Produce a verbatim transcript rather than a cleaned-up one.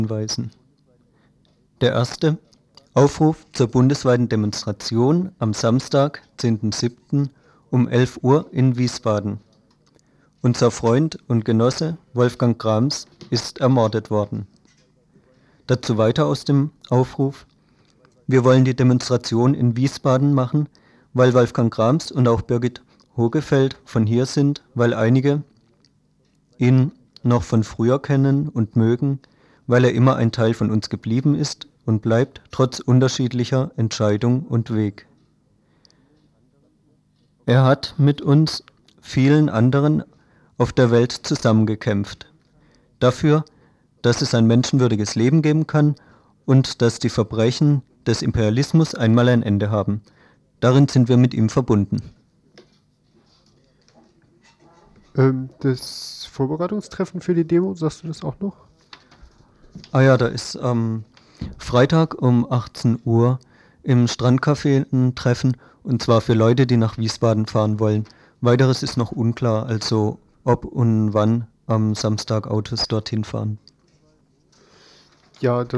hinweisen. Der erste: Aufruf zur bundesweiten Demonstration am Samstag, zehnten siebten um elf Uhr in Wiesbaden. Unser Freund und Genosse Wolfgang Grams ist ermordet worden. Dazu weiter aus dem Aufruf: Wir wollen die Demonstration in Wiesbaden machen, weil Wolfgang Grams und auch Birgit Hogefeld von hier sind, weil einige ihn noch von früher kennen und mögen, weil er immer ein Teil von uns geblieben ist und bleibt, trotz unterschiedlicher Entscheidung und Weg. Er hat mit uns vielen anderen auf der Welt zusammengekämpft. Dafür, dass es ein menschenwürdiges Leben geben kann und dass die Verbrechen des Imperialismus einmal ein Ende haben. Darin sind wir mit ihm verbunden. Ähm, das Vorbereitungstreffen für die Demo, sagst du das auch noch? Ah ja, da ist am Freitag um achtzehn Uhr im Strandcafé ein Treffen, und zwar für Leute, die nach Wiesbaden fahren wollen. Weiteres ist noch unklar, also ob und wann am Samstag Autos dorthin fahren. Ja, dann